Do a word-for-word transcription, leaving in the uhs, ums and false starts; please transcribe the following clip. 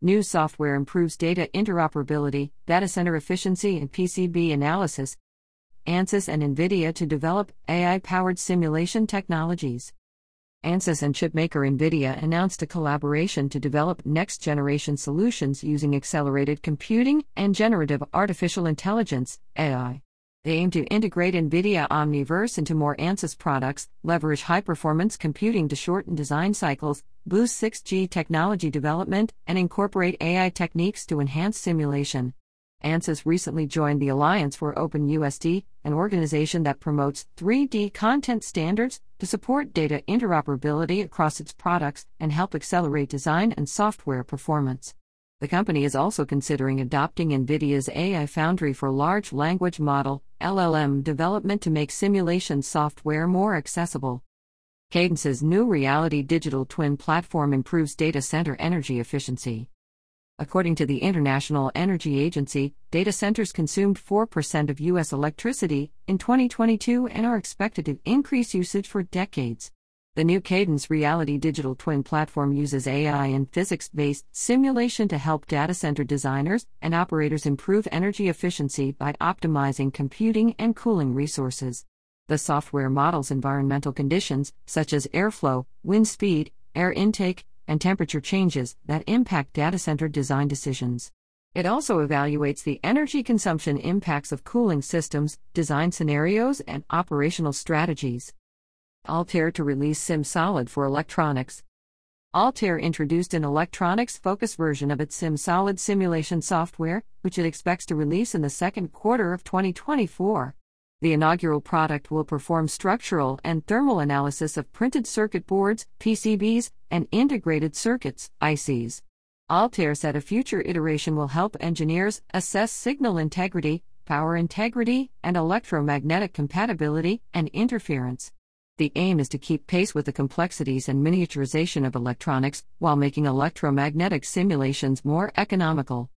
New software improves data interoperability, data center efficiency, and P C B analysis. ANSYS and NVIDIA to develop A I-powered simulation technologies. ANSYS and chipmaker NVIDIA announced a collaboration to develop next-generation solutions using accelerated computing and generative artificial intelligence, A I. They aim to integrate NVIDIA Omniverse into more ANSYS products, leverage high-performance computing to shorten design cycles, boost six G technology development, and incorporate A I techniques to enhance simulation. ANSYS recently joined the Alliance for OpenUSD, an organization that promotes three D content standards to support data interoperability across its products and help accelerate design and software performance. The company is also considering adopting NVIDIA's A I Foundry for large language model L L M development to make simulation software more accessible. Cadence's new reality digital twin platform improves data center energy efficiency. According to the International Energy Agency, data centers consumed four percent of U S electricity in twenty twenty-two and are expected to increase usage for decades. The new Cadence Reality Digital Twin platform uses A I and physics-based simulation to help data center designers and operators improve energy efficiency by optimizing computing and cooling resources. The software models environmental conditions, such as airflow, wind speed, air intake, and temperature changes that impact data center design decisions. It also evaluates the energy consumption impacts of cooling systems, design scenarios, and operational strategies. Altair to release SimSolid for electronics. Altair introduced an electronics-focused version of its SimSolid simulation software, which it expects to release in the second quarter of twenty twenty-four. The inaugural product will perform structural and thermal analysis of printed circuit boards, P C Bs, and integrated circuits, I Cs. Altair said a future iteration will help engineers assess signal integrity, power integrity, and electromagnetic compatibility and interference. The aim is to keep pace with the complexities and miniaturization of electronics while making electromagnetic simulations more economical.